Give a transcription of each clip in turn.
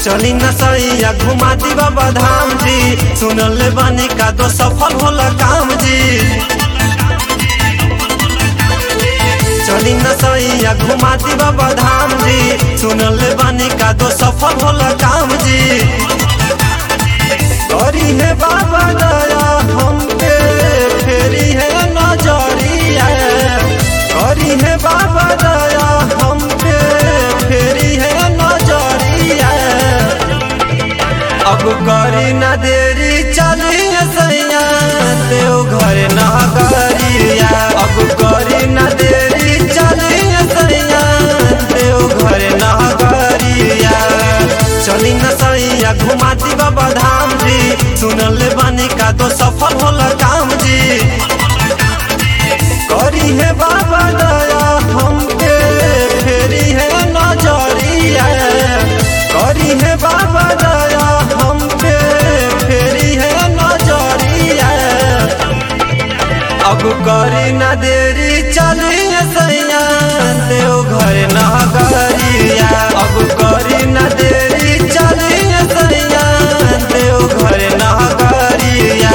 चली न सैया घुमा दी बाबा धाम जी, सुनल बानी का दो सफल होला काम जी। चली न सैया घुमा दी बाबा धाम जी, सुनल बानी का दो सफल होला काम जी। करी है बाबा दया हम पे फेरी है नजरिया, करी है बाबा दया हम पे फेरी है नजरिया। अब करी न देरी चली सैया देवघर नगरिया, अब करी न देरी चली सैया देवघर नगरिया। चली न सैया घुमा दी बाबा धाम जी, सुनल बानी का दो सफल होला काम जी। करी है बाबा दया हम पे फेरी है नजरिया, करी है बाबा दया हम पे फेरी है नजरिया। अब करी न देरी चली सैया देवघर नगरिया, अब करी न देरी चली सैया देवघर नगरिया।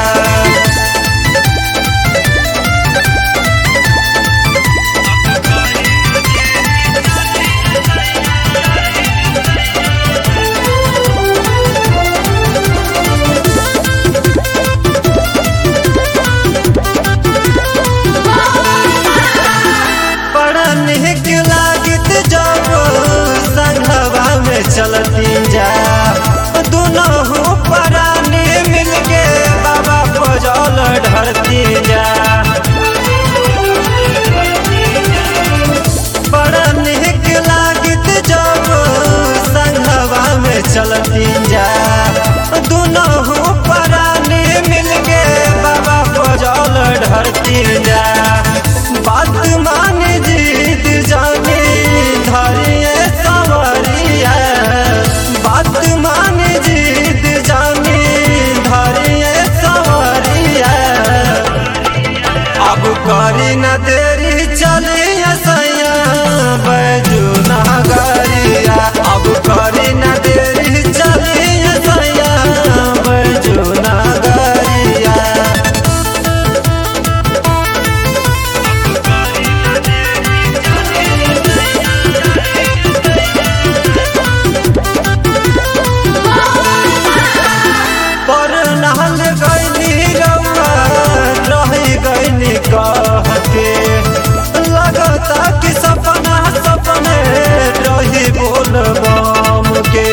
चलती जा दोनों परानी मिल के बाबा पजल ढरती जा। बड़ा निक लागित जब संघवा में चलती जा, दोनों परानी मिल के बाबा पजल ढरती जा। बात मान जीत जानी धरिए सवरिया, बात मान जीत जानी धरिए सवरिया। अब करी न देरी चली सैया बैजू नगरिया, अब करी न देरी चली सैया बैजू नगरिया। कह के लगता कि सपना सपने रही बोल बम के,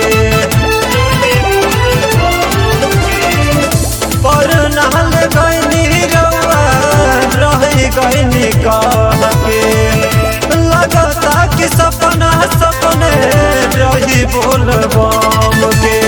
पर नहल गईनी रउआ रही गईनी कह के। लगता कि सपना सपने रही बोल बम के।